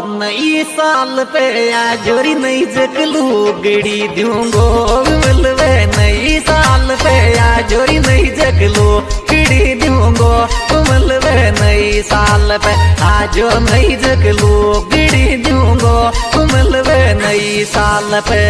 नई साल पे आ जोरी नई जकलू गड़ी दूंगो मिलवे नई साल पे आ जोरी नई जकलू गड़ी दूंगो मिलवे नई साल पे आ जो नई जकलू गड़ी दूंगो मिलवे नई साल पे।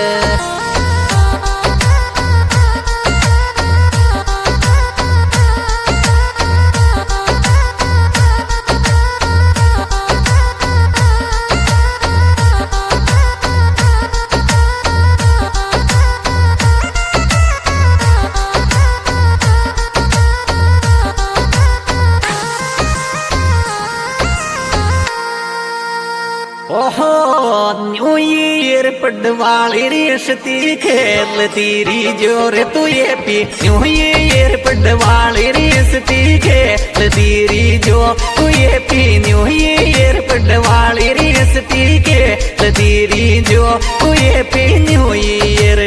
ओहो न्यू ईयर पडवाली रेशती खेल तीरी जोर तू ये पी न्यू ईयर पडवाली रेशती खेल तीरी जो तू ये पी न्यू ईयर पडवाली रेशती खेल तीरी जो तू ये पी new year.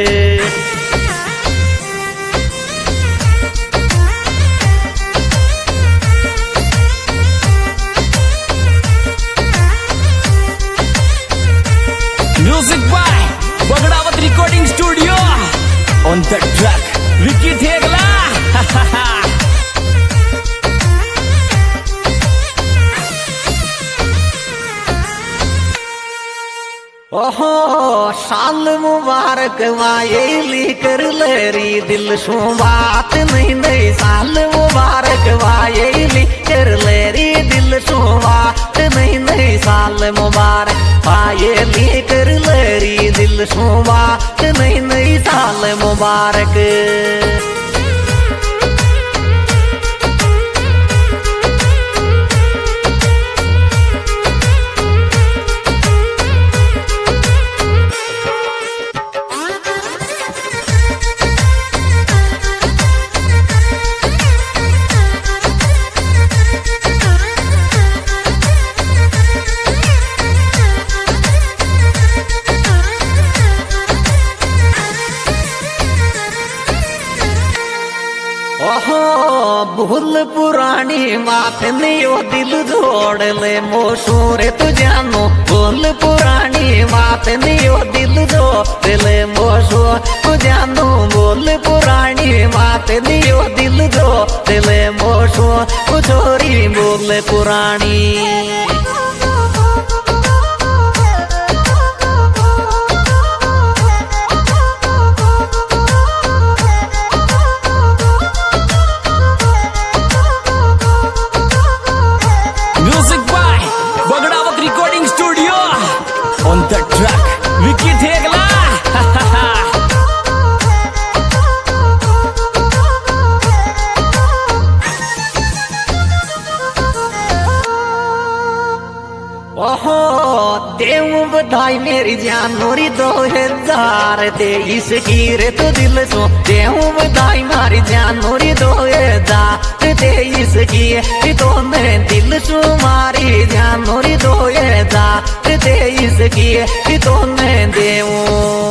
Music by Bagdawat Recording Studio. On the track, Vicky Thegla. ओहो साल मुबारक वायली कर लेरी दिल शो बात नहीं नहीं साल मुबारक वायली कर लेरी दिल शो बात नहीं नहीं साल मुबारक वायली कर लेरी दिल शो बात नहीं नहीं साल मुबारक। ओहो भूल पुरानी बात नहीं दिल जोड़ ले मोशूरे तू जानो भूल पुरानी बात नहीं दिल जोड़ ले मोशूर तू जानो भूल पुरानी बात नहीं दिल जोड़ ले मोशूर तू छोरी भूल पुरानी। Music by Bagdawat Recording Studio. On the track, Vicky Thegla. ओहो देव बधाई मेरी जान मोरी 2023 की रे तो दिल सो देव बधाई मारी जान मोरी 2023 की तो मैं दिल सो मारी जान मोरी 2023 की तो मैं देव।